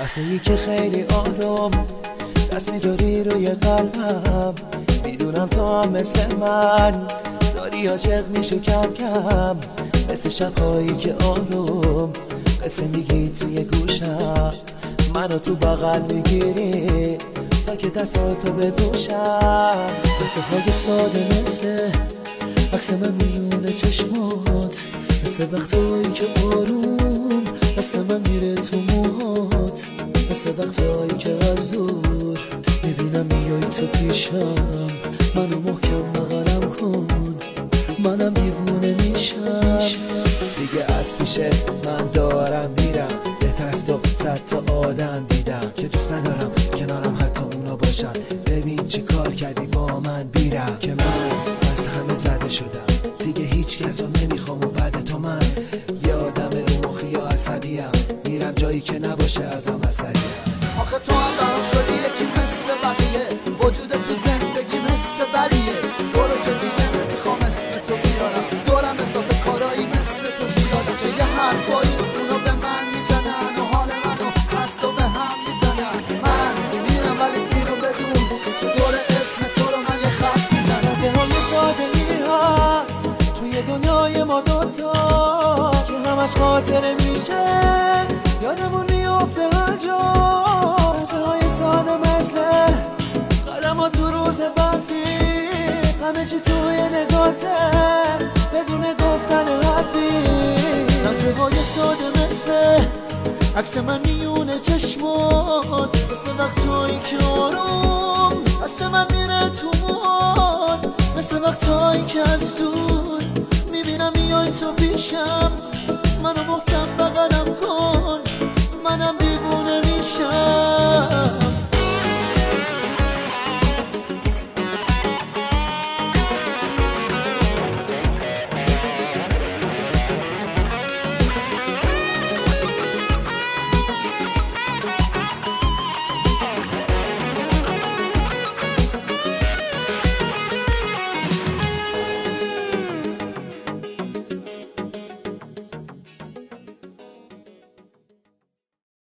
لحظه‌ای که خیلی آروم دست میذاری روی قلبم، میدونم تو هم مثل من داری عاشق میشی کم کم، مثل شبهایی که آروم قصه میگی توی گوشم، منو تو بغل میگیری تا که دستاتو بپوشم. مثل های ساده مثل عکس من میونه چشمات، مثل وقتایی که آروم دست من میره تو موهات، مثل وقتایی که از دور میبینم میای تو پیشم، منو محکم بغلم کن منم دیوونه میشم. دیگه از پیشت من دارم میرم، بهتر از تو 100 تا آدم دیدم که دوست ندارم کنارم حتی اونا باشن. ببین چی کار کردی با من بیرم که من از همه زده شدم، دیگه هیچ کس رو نمیخوام و بعد تو من یه آدم رو مخی یا عصبیم، میرم جایی که نباشه ازم عصبیم. آخه تو هم برام شدی یکی مثل بقیه، وجود تو زندگی مثل بریه، برو که دیگه نمیخوام اسم تو بیارم، دورم اضافه کارایی مثل تو زیاده که یه حرفایی اونا به من میزنن و حال منو از تو به هم میزنن. من میرم ولی اینو بدون که دور اسم تو رو من یه خط میزنم. لحظه های سادگی هست توی دنیای ما دوتا که همش خاطره میشه یادمون میافته هر جا. لحظه های ساده مثل قدم تو روز برفی، همه چی توی نگاته بدون گفتن حرفی. لحظه های ساده مثل عکس من میونه چشمات، مثل وقتایی که آروم دست من میره تو موهات، مثل وقتایی که از دور میبینم میای تو پیشم، منو محکم بغلم کن منم دیوونه میشم.